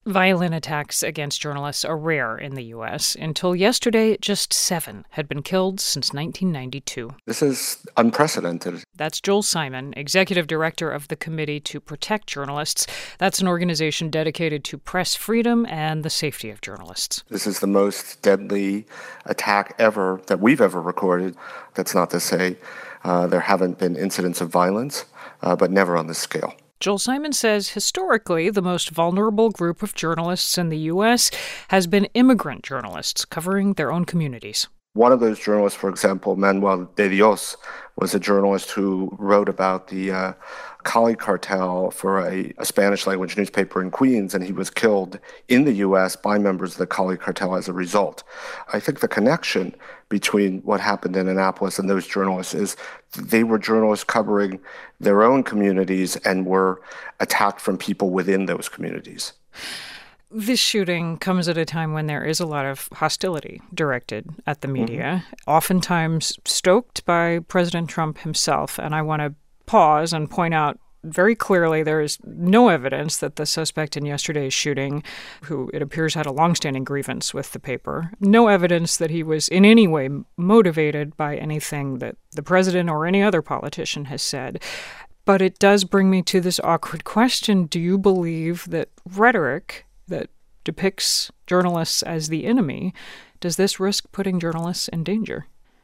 Violent attacks against journalists are rare in the U.S. Until yesterday, just 7 had been killed since 1992. This is unprecedented. That's Joel Simon, executive director of the Committee to Protect Journalists. That's an organization dedicated to press freedom and the safety of journalists. This is the most deadly attack ever that we've ever recorded. That's not to say there haven't been incidents of violence, but never on this scale. Joel Simon says historically the most vulnerable group of journalists in the U.S. has been immigrant journalists covering their own communities. One of those journalists, for example, Manuel de Dios, was a journalist who wrote about the Cali cartel for a Spanish-language newspaper in Queens, and he was killed in the U.S. by members of the Cali cartel as a result. I think the connection between what happened in Annapolis and those journalists is they were journalists covering their own communities and were attacked from people within those communities. This shooting comes at a time when there is a lot of hostility directed at the media, oftentimes stoked by President Trump himself. And I want to pause and point out very clearly there is no evidence that the suspect in yesterday's shooting, who it appears had a longstanding grievance with the paper, no evidence that he was in any way motivated by anything that the president or any other politician has said. But it does bring me to this awkward question. Do you believe that rhetoric that depicts journalists as the enemy, does this risk putting journalists in danger?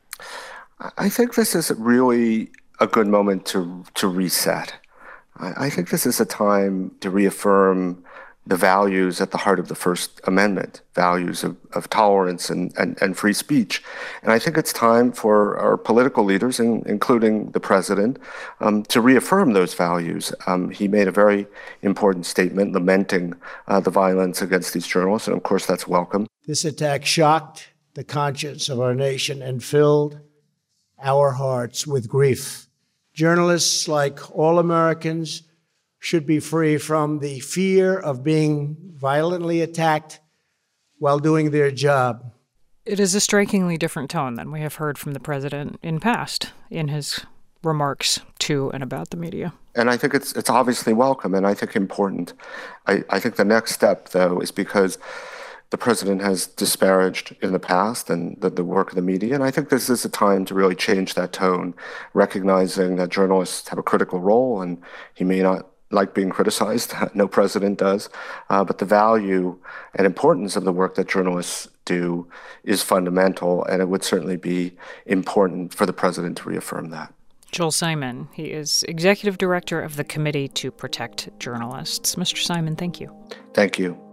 I think this is really a good moment to reset. I think this is a time to reaffirm the values at the heart of the First Amendment, values of tolerance and free speech. And I think it's time for our political leaders, including the president, to reaffirm those values. He made a very important statement lamenting the violence against these journalists, and of course that's welcome. This attack shocked the conscience of our nation and filled our hearts with grief. Journalists, like all Americans, should be free from the fear of being violently attacked while doing their job. It is a strikingly different tone than we have heard from the president in past in his remarks to and about the media. And I think it's obviously welcome and I think important. I think the next step, though, is because the president has disparaged in the past and the work of the media. And I think this is a time to really change that tone, recognizing that journalists have a critical role and he may not like being criticized. No president does. But the value and importance of the work that journalists do is fundamental, and it would certainly be important for the president to reaffirm that. Joel Simon, he is executive director of the Committee to Protect Journalists. Mr. Simon, thank you. Thank you.